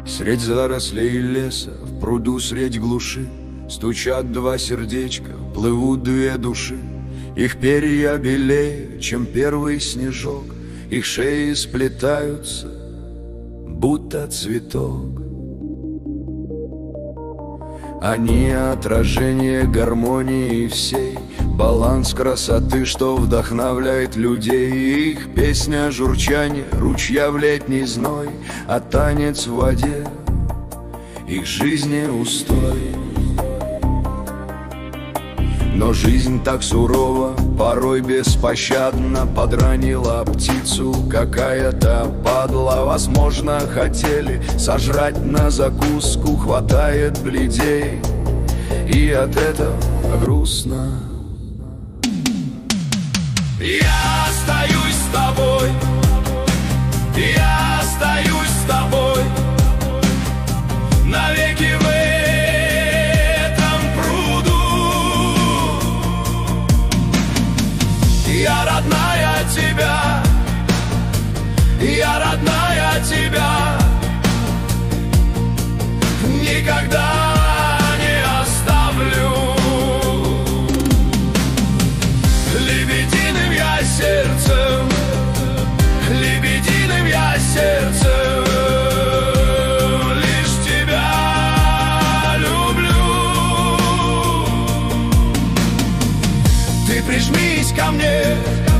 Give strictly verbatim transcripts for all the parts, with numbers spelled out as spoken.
Средь зарослей леса, в пруду средь глуши, стучат два сердечка, плывут две души. Их перья белее, чем первый снежок, их шеи сплетаются, будто цветок. Они отражение гармонии всей, баланс красоты, что вдохновляет людей. Их песня журчание ручья в летний зной, а танец в воде их жизни устой. Но жизнь так сурова, порой беспощадно подранила птицу какая-то падла. Возможно, хотели сожрать на закуску, хватает бледей, и от этого грустно. Я остаюсь с тобой, я остаюсь с тобой навеки в этом пруду. Я родная тебя, я родная тебя, никогда не оставлю. Лебединым я сердцем, лебединым я сердцем лишь тебя люблю. Ты прижмись ко мне,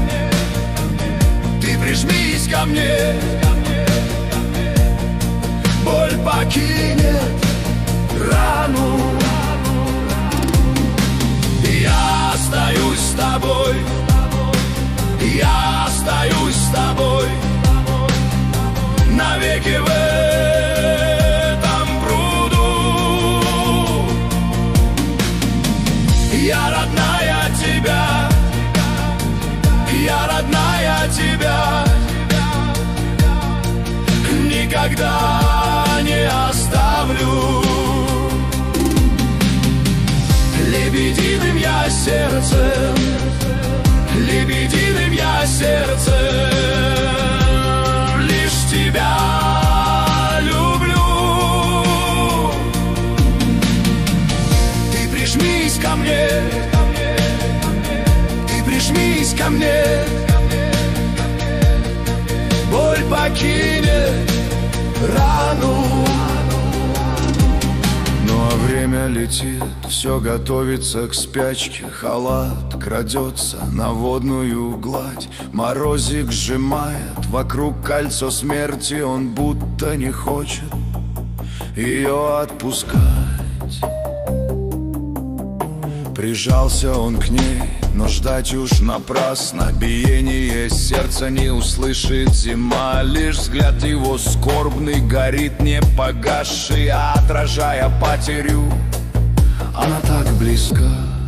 ты прижмись ко мне, боль покинет рану. Я остаюсь с тобой, я остаюсь с тобой навеки в этом пруду. Я родная тебя, я родная тебя, никогда не оставлю. Лебединым я сердцем, лебединым я сердцем лишь тебя люблю. Ты прижмись ко мне, ты прижмись ко мне, боль покинет рану. Ну а время летит, все готовится к спячке. Халат крадется на водную гладь, морозик сжимает вокруг кольцо смерти. Он будто не хочет ее отпускать. Прижался он к ней, но ждать уж напрасно. Биение сердца не услышит зима, лишь взгляд его скорбный горит не погасший, а отражая потерю, она так близка.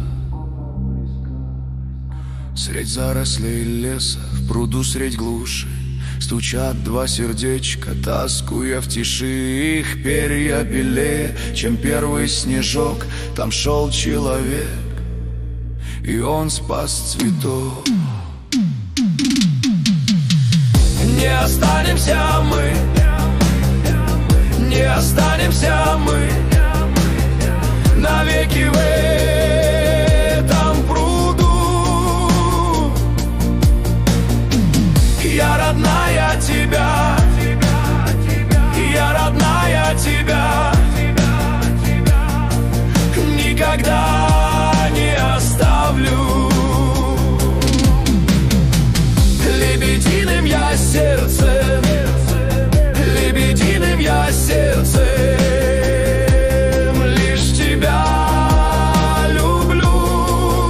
Средь зарослей леса, в пруду средь глуши, стучат два сердечка, тоскуя в тиши. Их перья белее, чем первый снежок. Там шел человек, и он спас цветок. Не останемся мы, не останемся мы навеки в этом пруду. Я родная тебя, я родная тебя, никогда не оставлю. Лебединым я сердцем, лебединым я сердцем лишь тебя люблю.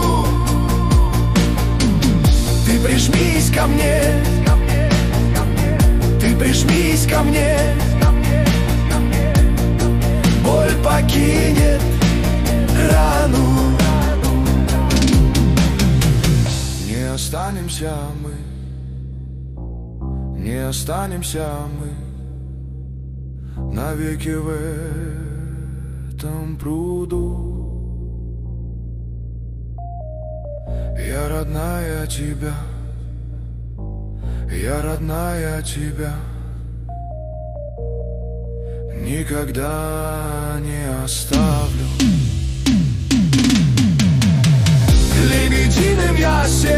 Ты прижмись ко мне, ты прижмись ко мне, боль покинет рану. Не останемся мы, не останемся мы навеки в этом пруду. Я родная тебя, я родная тебя, никогда не оставлю. Лебединым я сел